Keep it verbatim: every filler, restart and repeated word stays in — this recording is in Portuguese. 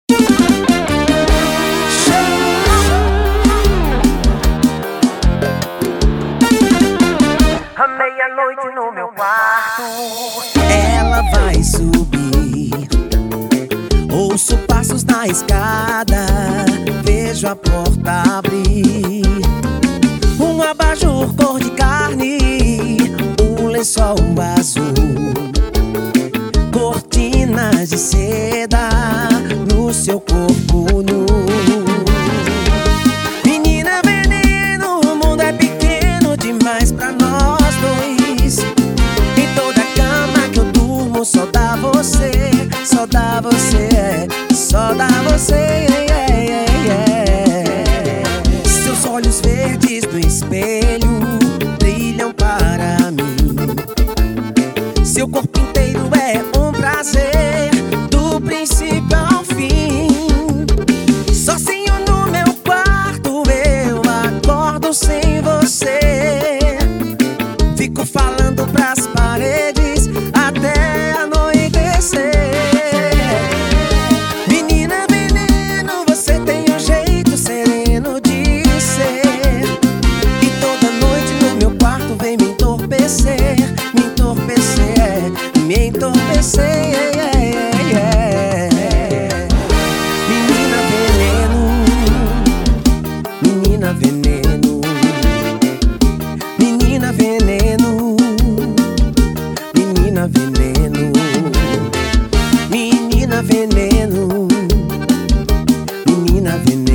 À meia-noite no meu quarto, ela vai subir. Ouço passos na escada, vejo a porta abrir. Um abajur cor de carne, um lençol azul, cortinas de seda no seu corpo nu. Menina veneno, o mundo é pequeno demais pra nós dois. Em toda cama que eu durmo só dá você, só dá você, só dá você. Seus olhos verdes do espelho brilham para mim. Seu corpo inteiro é um prazer, do princípio ao fim. Sozinho no meu quarto eu acordo sem você. Fico falando pras paredes até anoitecer. Menina veneno, você tem um jeito sereno de ser. E toda noite no meu quarto vem me entorpecer, me entorpecer, me entorpecer. Menina veneno, menina veneno, menina veneno, menina veneno, menina veneno, menina veneno.